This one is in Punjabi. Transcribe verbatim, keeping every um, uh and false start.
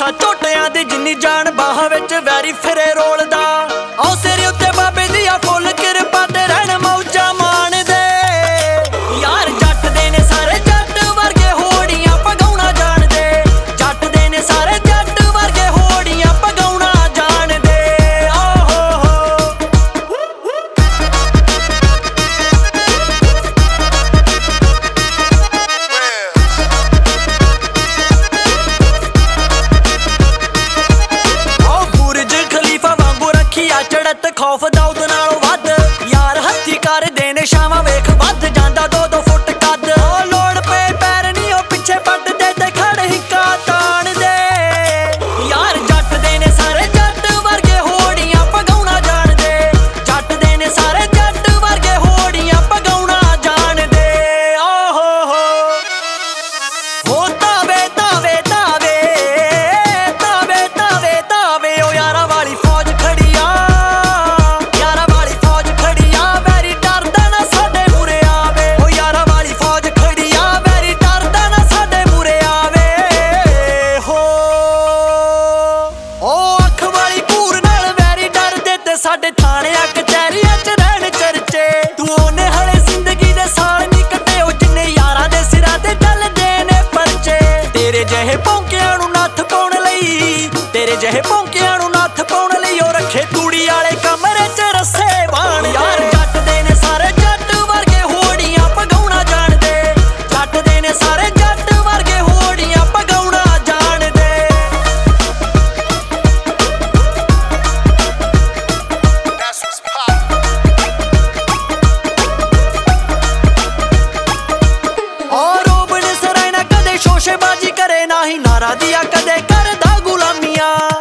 ਮਾਸਾ ਝੋਟਿਆਂ ਦੀ ਜਿੰਨੀ ਜਾਨ ਬਾਹਾਂ ਵਿੱਚ ਵੈਰੀ ਫਿਰੇ ਰੋਲਦਾ। ਆਓ ਸਿਰ ਉੱਤੇ ਬਾਬੇ ਦੀ ਆ ਫੁੱਲ ਕਿਰਪਾ ਤੇ ਰਹਿਣ ਮੌਜਾਂ ਮਾਣਦੇ। ਯਾਰ ਜੱਟ ਦੇ ਨੇ ਸਾਰੇ ਜੱਟ ਵਰਗੇ ਹੋੜੀਆਂ ਪਗਾਉਣਾ ਜਾਣਦੇ। ਜੱਟ ਦੇ ਨੇ ਸਾਰੇ ਜੱਟ ਵਰਗੇ ਹੋੜੀਆਂ ਪਗਾਉਣਾ ਜਾਣਦੇ। ਓਹੋ ਹੋ ਚੜਤ ਖੌਫ ਦਾਊਦ ਨਾਲੋਂ ਵੱਧ ਯਾਰ ਹੱਥੀ ਕਰਦੇ ਨੇ ਛਾਵਾਂ ਵੇਖ ਵੱਧ ਜਾਂਦਾ ਦੋ ਦੋ ਫੁੱਟ ਕੱਦ। ਉਹ ਲੋੜ ਪਏ ਪੈਰ ਨੀ ਉਹ ਪਿੱਛੇ ਪੱਟਦੇ ਤੇ ਖੜ ਹਿੱਕਾ ਤਾਣਦੇ। ਯਾਰ ਜੱਟ ਦੇ ਨੇ ਸਾਰੇ ਜੱਟ ਵਰਗੇ ਹੋੜੀਆਂ ਪਗਾਉਣਾ ਜਾਣਦੇ। ਜੱਟ ਦੇ ਨੇ ਸਾਰੇ ਜੱਟ ਵਰਗੇ ਹੋੜੀਆਂ ਪਗਾਉਣਾ ਜਾਣਦੇ। ਓਹੋ ਹੋ ਹੋ ਤਾਵੇ ਤਾਵੇ ਤਾਵੇ ਤਾਵੇ ਤਾਵੇ ਤਾਵੇ ਉਹ ਯਾਰਾਂ ਵਾਲੀ ਫੌਜ ਖੜੀ ਆ। ਸਾਡੇ ਥਾਣਿਆਂ ਕਚਹਿਰੀਆਂ ਚ ਰਹਿਣ ਚਰਚੇ ਤੂੰ ਉਹਨੇ ਹਲੇ ਜ਼ਿੰਦਗੀ ਦੇ ਸਾਲ ਨਹੀਂ ਕੱਟੇ ਉਹ ਜਿੰਨੇ ਯਾਰਾਂ ਦੇ ਸਿਰਾਂ ਤੇ ਚੱਲਦੇ ਨੇ ਪਰਚੇ। ਤੇਰੇ ਜਿਹੇ ਭੌਂਕਿਆਂ ਨੂੰ ਨੱਥ ਪਾਉਣ ਲਈ ਤੇਰੇ ਜਿਹੇ ਭੌਂਕਿਆਂ ਨੂੰ ਨੱਥ ਪਾਉਣ ਲਈ ਉਹ ਰੱਖੇ ਤੂੜੀ ਵਾਲੇ ਕਮਰੇ ਚ ਰੱਸੇ ਬਾਣ। ਯਾਰ ਜੱਟ ਦੇ ਨੇ ਸਾਰੇ ਜੱਟ ਵਰਗੇ ਹੋੜੀਆਂ ਪਗਾਉਣਾ ਜਾਣਦੇ। ਜੱਟ ਦੇ ਨੇ ਸਾਰੇ ਜੱਟ ਵਰਗੇ ਹੋੜੀਆਂ ਪਗਾਉਣਾ ਜਾਣਦੇ। ਸ਼ੋਸ਼ੇਬਾਜ਼ੀ ਕਰੇ ਨਾ ਹੀ ਨਾਰਾ ਦਿਆ ਕਦੇ ਕਰਦਾ ਗੁਲਾਮੀਆਂ।